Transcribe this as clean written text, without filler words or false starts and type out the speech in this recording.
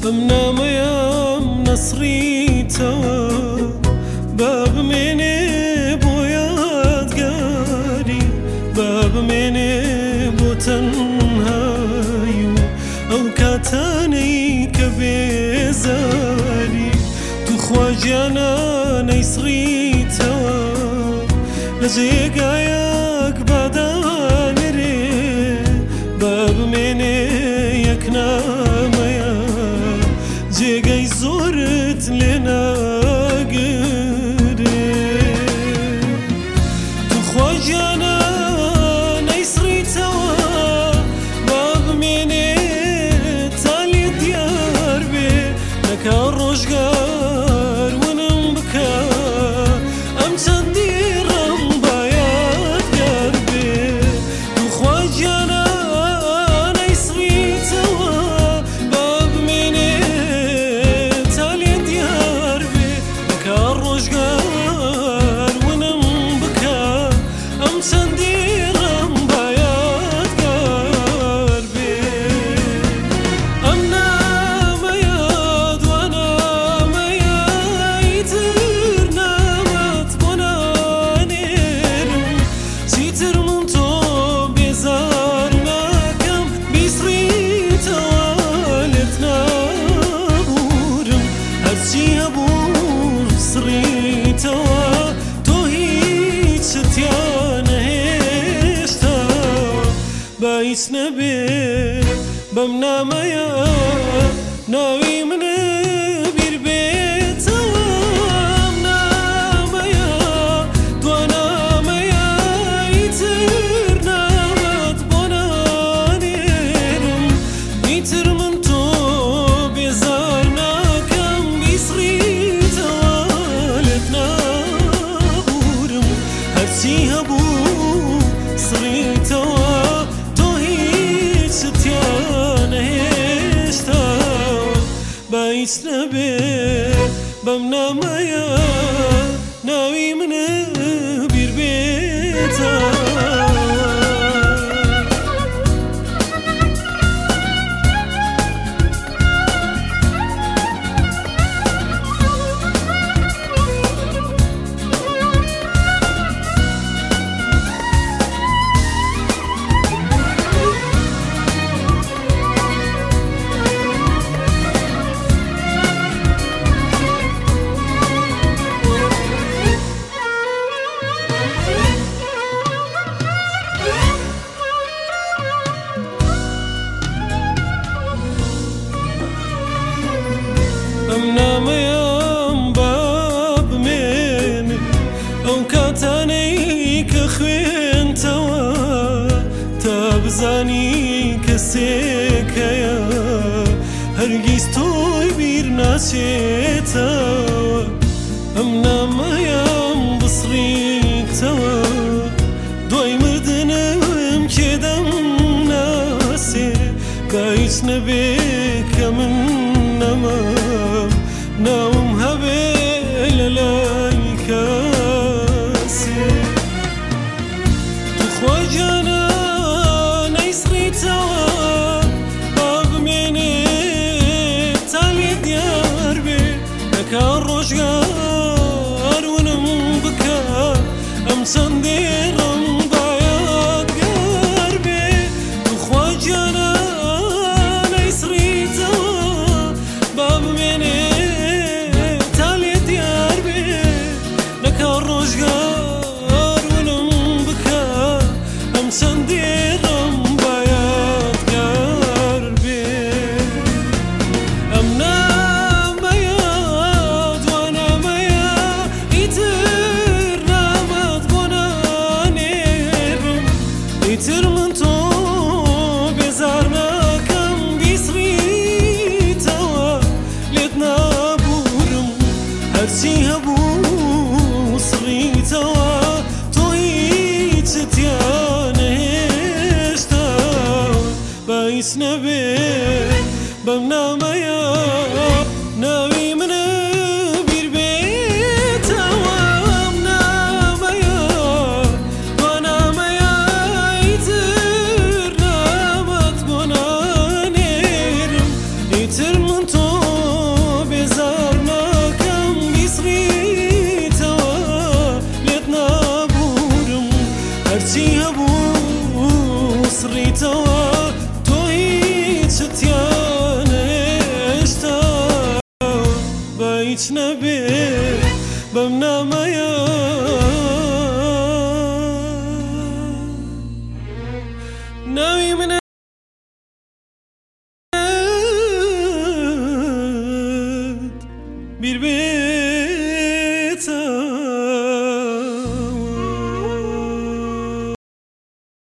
بمنامەیەم نەسڕیتەوە با بمێنێ بۆ یادگاری با بمێنێ بۆ تەنهایی و ئەو کاتانەی کە بێزاری توخوا گیانە نەیسڕیتەوە لە جێگایەک بادانرێ با بمێنێ یەکنامەیە جێگەی زۆرت لێ ناگرێ توخوا گیانە نەیسڕیتەوە با بمێنێ تا لێ دیار بێ نەکا ڕۆژگار ونم بکە ئەم چەندی ڕەم با یادگار بێ توخوا گیانە نەیسڕیتەوە با بمێنێ تا لێ دیار بێ نەکا ڕۆژگار ونم بکە ئەم چەندی ڕەم با یادگار بێ ئەم نامەیە دوانامەیە ئیتر نامەت بۆ نانێرم چیتر من تۆ بێزار ناکەم بیسڕیتەوە لێت نابورم هەرچی هەبوو سڕیتەوە تۆ هیچت یا نەهێشتەوە با هیچ نەبێ بەم نامەیە ناوی منە بیر بێتەوە ئەم نامەیە دوانامەیە ئیتر نامەت بۆ نانێرم ئیتر من تۆ بێزار ناکەم بیسڕیتەوە لێت نابورم هەرچی هەبوو سڕیتەوە تۆ هیچت یا نەهێشتەوە با هیچ نەبێ بەم نامەیە ناوی منە بیر بێتەوە ئەم نامەیەم با بمێنێ ئەو کاتانەی کە خوێنتەوە تا بزانی کەسێک هەیە هەرگیز تۆی بیر ناچێتەوە ئەم نامەیەم بسڕیتەوە دوای مردنم کێدەم ناسێ با هیچ نەبێ کە من نەمام ناوم هەبێ لە لای کەسێ توخوا گیانە نەیسڕیتەوە با بمێنێ تا لێ دیار بێ نەکا ڕۆژگار ونم بکە ئەم چەندێ ڕەم با یادگار بێ توخوا گیانە نەیسڕیتەوە با بمێنێ تا لێ دیار بێ نەکا ڕۆژگار ونم بکە ئەم چەندێ ڕەم با یادگار بێ ئەم نامەیە دوانامەیە ئیتر نامەت بۆ نانێرم ئیتر من تۆ بێزار ناکەم بیسڕیتەوە لێت نابورم هەرچی هەبوو سڕیتەوە تۆ هیچت یا نەهێشتەوە با هیچ نەبێ بەم نامەیە ناوی منە بیر بێتەوە ئەم نامەیە دوانامەیە ئیتر نامەت بۆ نانێرم ئیتر من تۆ هرچی هەبوو سڕیتەوە تۆ هیچت یانێشتا بە هیچ نەبێ بەم نامەیە ناوی منە بیر بێ